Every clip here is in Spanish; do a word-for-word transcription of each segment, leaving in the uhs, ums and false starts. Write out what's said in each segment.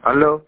¿Aló?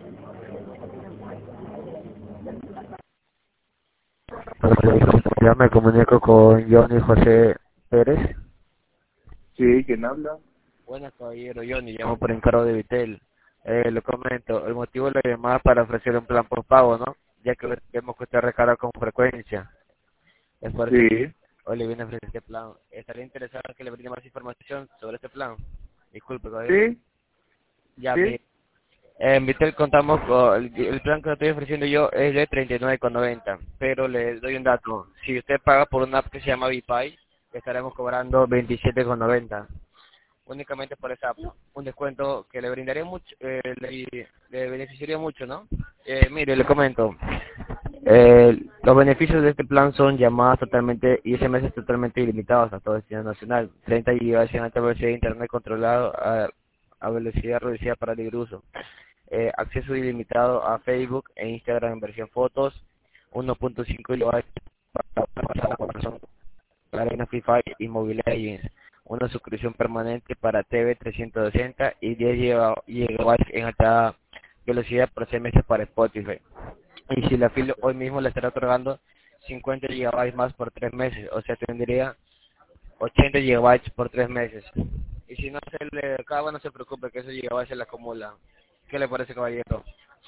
Ya me comunico con Johnny José Pérez. Sí, ¿quién habla? Buenas, caballero Johnny, llamo por encargo de Vitel. Eh, le comento, el motivo de la llamada es para ofrecer un plan por pago, ¿no? Ya que vemos que usted recarga con frecuencia. Es por eso que Sí. hoy le viene a ofrecer este plan. ¿Estaría interesado en que le brinde más información sobre este plan? Disculpe, caballero. ¿Sí? Ya, mi, ¿Sí? en Vitel contamos con, el, el plan que estoy ofreciendo yo es de treinta y nueve con noventa, pero le doy un dato. Si usted paga por una app que se llama VPay, estaremos cobrando veintisiete con noventa. Únicamente por esa app, un descuento que le brindaría mucho, eh, le, le beneficiaría mucho, ¿no? Eh, mire, le comento, eh, los beneficios de este plan son llamadas totalmente y S M S totalmente ilimitados a todo destino nacional, treinta gigabytes en alta velocidad de internet controlado a, a velocidad reducida para libre uso, eh, acceso ilimitado a Facebook e Instagram en versión fotos, uno punto cinco gigabytes para para la Arena Free Fire y Mobile Legends, una suscripción permanente para T V trescientos sesenta y diez gigabytes en alta velocidad por seis meses para Spotify. Y si la afilio hoy mismo le estará otorgando cincuenta gigabytes más por tres meses, o sea, tendría ochenta gigabytes por tres meses. Y si no se le acaba, no se preocupe que esos gigabytes se le acumulan. ¿Qué le parece, caballero?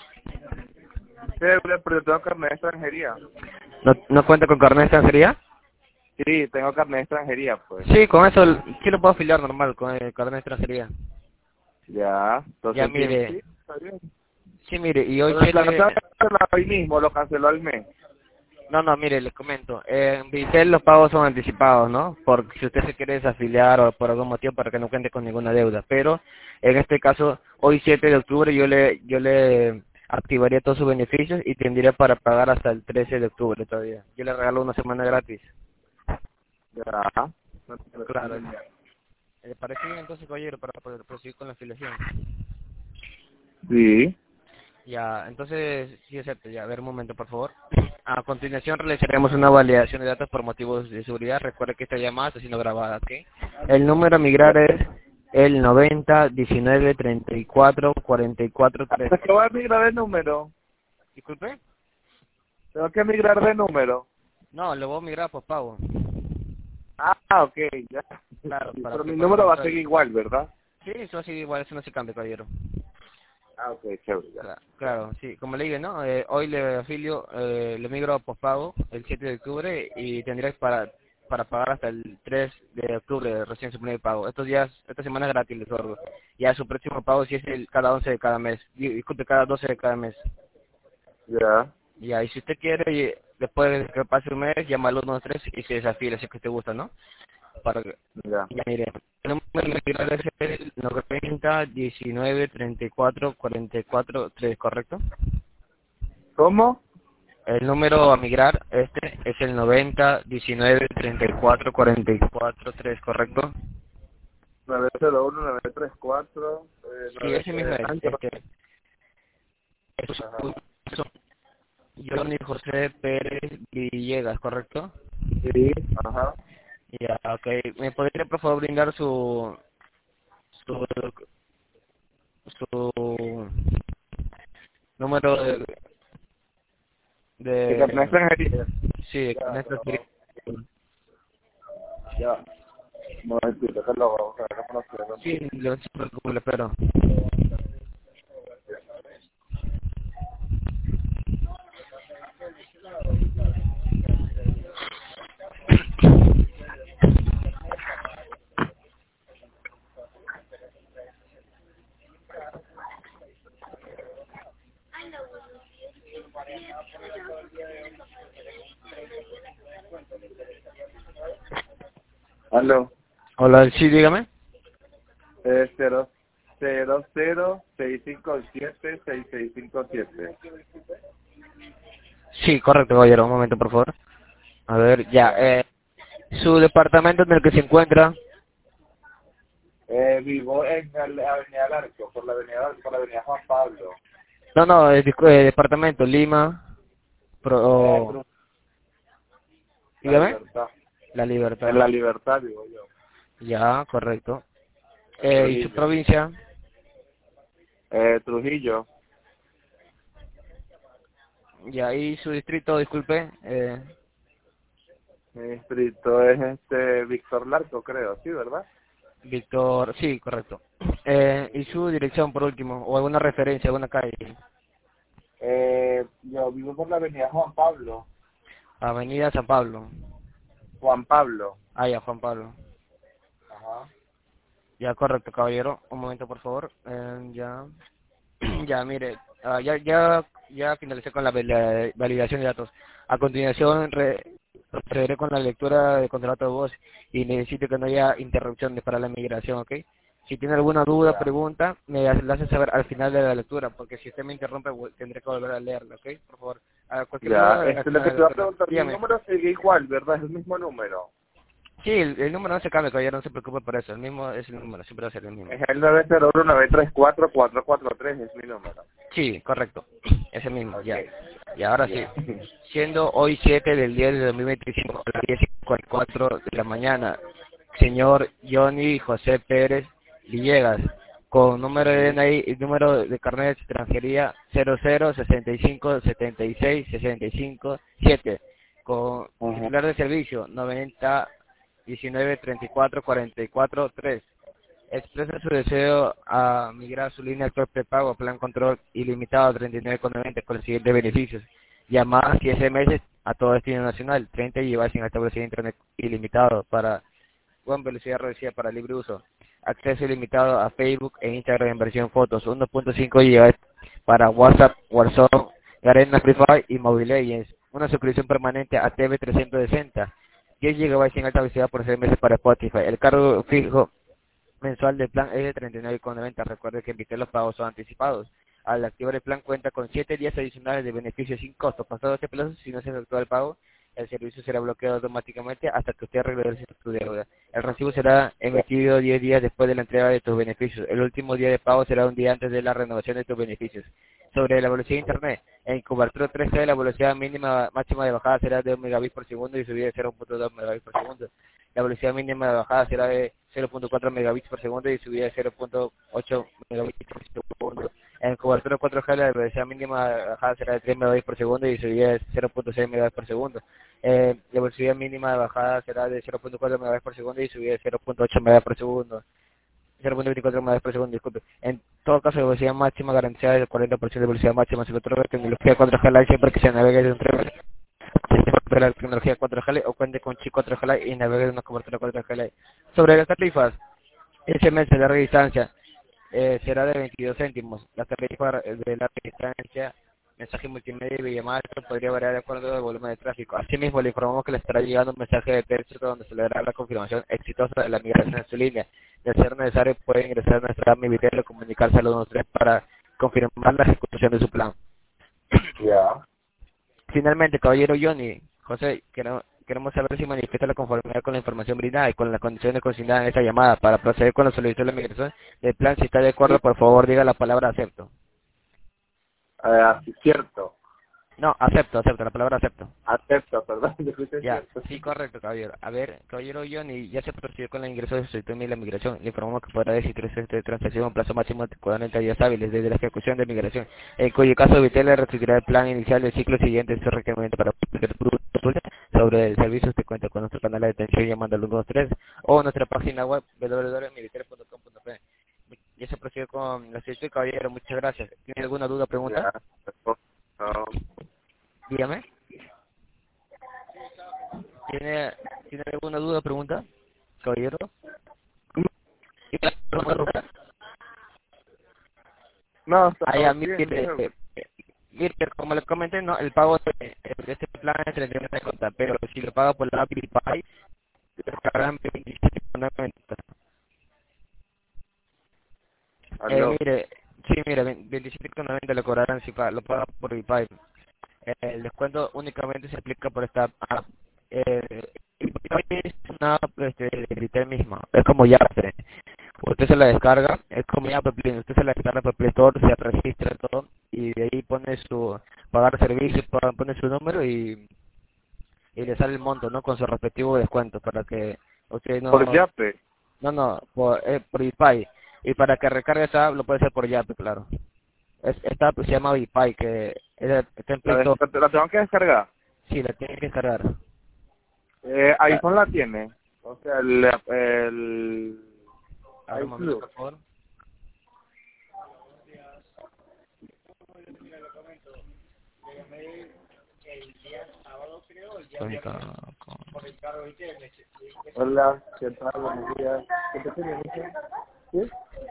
Chévere, pero yo tengo carnet de extranjería. ¿No, no cuenta con carnet de extranjería? Sí, tengo carnet de extranjería, pues. Sí, con eso sí lo puedo afiliar normal, con el carnet de extranjería. Ya, Ya entonces sí, mire, sí, está bien. sí mire, y hoy Pero el plan siete. estaba cancelado hoy mismo, lo canceló al mes. No, no, mire, les comento. Eh, en Vitel los pagos son anticipados, ¿no? Por si usted se quiere desafiliar o por algún motivo para que no cuente con ninguna deuda. Pero en este caso, hoy siete de octubre yo le yo le activaría todos sus beneficios y tendría para pagar hasta el trece de octubre todavía. Yo le regalo una semana gratis. Ya. No te Claro. preocupes. ¿Le parece bien entonces, caballero, para poder proseguir con la afiliación? Sí. Ya, entonces, sí acepto, ya, a ver un momento, por favor. A continuación realizaremos una validación de datos por motivos de seguridad. Recuerde que esta llamada está siendo grabada, ¿ok? El número a migrar es el noventa diecinueve treinta y cuatro cuarenta y cuatro tres. ¿Hasta que voy a migrar de número? Disculpe. Tengo que migrar de número. No, lo voy a migrar por pago. Ah, ok, ya. Claro, Sí, para pero que mi pueda número va a controlar. seguir igual, ¿verdad? Sí, eso así igual, eso no se cambia, caballero. Ah, ok, chévere, ya. Cla- Claro, sí, como le dije, ¿no? Eh, hoy le afilio, eh, le migro a pospago el siete de octubre y tendrías para para pagar hasta el tres de octubre recién su primer pago. Estos días, esta semana es gratis, les otorgo. Ya su próximo pago sí es el cada once de cada mes. Di- Disculpe, cada doce de cada mes. Ya. Ya, y si usted quiere, y después de que pase un mes, llama al uno tres y se desafía, si es que te gusta, ¿no? Para que, Ya. ya mire, el número de migrar es el noventa diecinueve treinta y cuatro cuarenta y cuatro tres, ¿correcto? ¿Cómo? El número a migrar, este, es el noventa diecinueve treinta y cuatro cuarenta y cuatro tres, ¿correcto? nueve cero uno nueve tres cuatro eh, Sí, nueve ese mismo eh, es. ah, Este, es ajá. Johnny José Pérez Villegas, ¿correcto? Sí, ajá. Ya, ok. ¿Me podría, por favor, brindar su, su, su número de, De carnet de extranjería. sí, Ya, con te esto lo sí. vamos. Ya. Un momentito, que lo vamos a ver, no sé, no Sí, lo se preocupe, lo espero. Aló. Hola, sí, dígame. Eh, cero cero cero seis cinco siete seis seis cinco siete. Sí, correcto, caballero. Un momento, por favor. A ver, ya. Ya. Eh, su departamento en el que se encuentra. Eh, vivo en la Avenida Larco, por la Avenida, por la Avenida Juan Pablo. No, no, el, disco- eh, departamento Lima. Eh, Pro, Bru- La dígame. Libertad. La En Libertad. la Libertad vivo yo. Ya, correcto. Eh, ¿y su Trujillo. provincia? Eh, Trujillo. Y ahí su distrito, disculpe, eh, Mi distrito es este Víctor Larco, creo, sí, ¿verdad? Víctor, sí, correcto. Eh, y su dirección, por último, o alguna referencia, alguna calle. Eh, yo vivo por la avenida Juan Pablo. Avenida San Pablo. Juan Pablo. Ah, ya, Juan Pablo. Ajá. Ya, correcto, caballero. Un momento, por favor. Eh, ya, ya, mire, ah, ya, ya, ya finalicé con la val- validación de datos. A continuación, re- procederé con la lectura de contrato de voz y necesito que no haya interrupciones para la migración, ¿ok? Si tiene alguna duda, Ya. pregunta, me la hace saber al final de la lectura, porque si usted me interrumpe, vu- tendré que volver a leerla, ¿ok? Por favor, a cualquier Ya, duda al este, lo final que de te la iba a lectura. preguntar, mi Dígame. número sigue igual, ¿verdad? Es el mismo número. Sí, el, el número no se cambia, caballero, no se preocupe por eso. El mismo es el número, siempre va a ser el mismo. Es el nueve cero uno nueve tres cuatro cuatro cuatro tres, es mi número. Sí, correcto. Ese mismo, Ok. ya. Y ahora sí. Ya. Siendo hoy siete del diez de dos mil veinticinco a las diez y cuarenta y cuatro de la mañana, señor Johnny José Pérez Villegas, con número de D N I y número de carnet de extranjería cero cero sesenta y cinco setenta y seis sesenta y cinco siete, con Ujú. titular de servicio noventa diecinueve treinta y cuatro cuarenta y cuatro tres. Expresa su deseo a migrar su línea actual prepago a plan control ilimitado treinta y nueve con noventa con los siguientes beneficios. Llamadas y S M S a todo destino nacional, treinta gigabytes sin alta velocidad de internet ilimitado para con velocidad reducida para libre uso. Acceso ilimitado a Facebook e Instagram en versión fotos, uno punto cinco gigabytes para WhatsApp, Warzone, Garena Free Fire y Mobile Legends. Una suscripción permanente a T V trescientos sesenta, diez gigabytes sin alta velocidad por seis meses para Spotify. El cargo fijo mensual del plan es de treinta y nueve con noventa. Recuerde que emite los pagos son anticipados. Al activar el plan cuenta con siete días adicionales de beneficios sin costo. Pasado este plazo, si no se efectúa el pago, el servicio será bloqueado automáticamente hasta que usted regrese su deuda. El recibo será emitido diez días después de la entrega de tus beneficios. El último día de pago será un día antes de la renovación de tus beneficios. Sobre la velocidad de Internet, en cobertura tres G la velocidad mínima máxima de bajada será de un megabits por segundo y subida de cero punto dos megabits por segundo. La velocidad mínima de bajada será de cero punto cuatro megabits por segundo y subida de cero punto ocho megabits por segundo. En cobertura cuatro G la velocidad mínima de bajada será de tres megabits por segundo y subida de cero punto seis megabits por segundo. Eh, la velocidad mínima de bajada será de cero punto cuatro megabits por segundo y subida de cero punto ocho megabits por segundo. cero punto veinticuatro megabits por segundo, disculpe. En todo caso, la velocidad máxima garantizada del cuarenta por ciento de velocidad máxima. Se controla la tecnología cuatro G Lite siempre que se navegue de un tren de la tecnología cuatro G Lite o cuente con chip cuatro G Lite y navegue de una cobertura cuatro G Lite. Sobre las tarifas, S M S de larga distancia eh, será de veintidós céntimos. La tarifa de larga distancia, mensaje multimedia y videollamada podría variar de acuerdo al volumen de tráfico. Asimismo, le informamos que le estará llegando un mensaje de texto donde se le dará la confirmación exitosa de la migración de su línea. De ser necesario, puede ingresar a nuestra app Mi Vitel o comunicarse al uno tres para confirmar la ejecución de su plan. Ya. Finalmente, caballero Johnny, José, queremos, queremos saber si manifiesta la conformidad con la información brindada y con las condiciones consignadas en esta llamada. Para proceder con la solicitud de la migración del plan, si está de acuerdo, por favor, diga la palabra acepto. Eh, sí, cierto. No, acepto, acepto, la palabra acepto. Acepto, perdón, yo escuché Ya, cierto. sí, correcto, caballero. A ver, caballero Johnny, ya se procedió con el ingreso de su solicitud de la migración. Le informamos que podrá decir esta transacción en plazo máximo de cuarenta días hábiles desde la ejecución de migración, en cuyo caso Vitel le restituirá el plan inicial del ciclo siguiente su requerimiento para sobre el servicio. Usted cuenta con nuestro canal de atención llamando al uno dos tres o nuestra página web w w w punto mi vitel punto com punto pe. Ya se procedió con la solicitud, caballero. Muchas gracias. ¿Tiene alguna duda o pregunta? Ya. No. Dígame. ¿Tiene, ¿Tiene alguna duda o pregunta, caballero? No, está Ah, ya, bien, mire, bien. eh, eh, mire, como les comenté, no, el pago de, de este plan es treinta y nueve con noventa, pero si lo paga por la Apple Pay, le pagarán veintisiete con noventa. Eh, Aló. mire, sí, mire, veintisiete con noventa le cobrarán si pa- lo paga por Pay. Eh, el descuento únicamente se aplica por esta app. Eh, Pay es una app este, de Vitel misma, es como Yape. Usted se la descarga, es como Yape, usted se la descarga por Play Store, se registra todo y de ahí pone su pagar servicio, pa- pone su número y, y le sale el monto, ¿no? Con su respectivo descuento para que usted no, Por Yape. no, no, por, eh, por Pay. Y para que recargue esa app lo puede hacer por Yape, claro. Es, esta app se llama Vipay, que es, está en La, Play de- Store. la tengo que descargar. Sí, la tienes que cargar. Eh, Ya, iPhone la tiene. O sea, el, el ahora un momento, iCloud. por favor. Cuenta con... Hola, ¿qué tal? Buenos días. ¿Qué te tiene, Michelle? ¿Sí?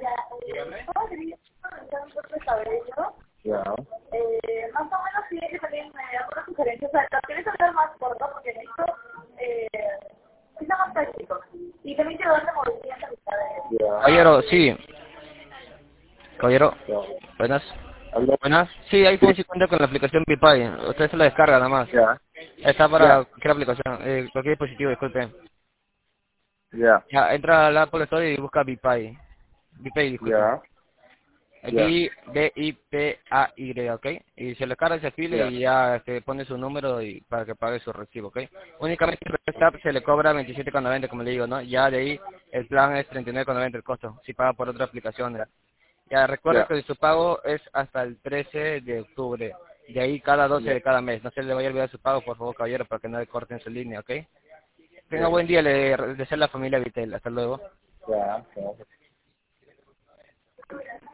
Ya. Eh, más o menos sí que también me da una sugerencia. O sea, lo quieres saber más corto porque esto eh, sí está más práctico. Y también quiero darle movimiento a mis cabellos. Ya. Caballero, sí. Caballero, Ya. buenas. ¿Aló? Buenas. Sí, iPhone sí cuenta con la aplicación Vipay. Usted se la descarga nada más. Ya. Está para Ya. cualquier aplicación, eh, cualquier dispositivo, disculpe. Ya. Ya, entra al Apple Store y busca Vipay. Vipay, disculpe. Ya. Ya. Aquí B I P A Y, ¿ok? Y se le carga ese file Ya. y ya este, pone su número y para que pague su recibo, ¿ok? Únicamente en esta app se le cobra veintisiete con noventa, como le digo, ¿no? Ya de ahí el plan es treinta y nueve con noventa el costo, si paga por otras aplicaciones. Ya recuerda Ya. que su pago es hasta el trece de octubre, de ahí cada doce Ya. de cada mes. No se le vaya a olvidar su pago, por favor, caballero, para que no le corten su línea, ¿ok? Tenga Ya. buen día, le deseo la familia Vitel. Hasta luego. Ya. Ya.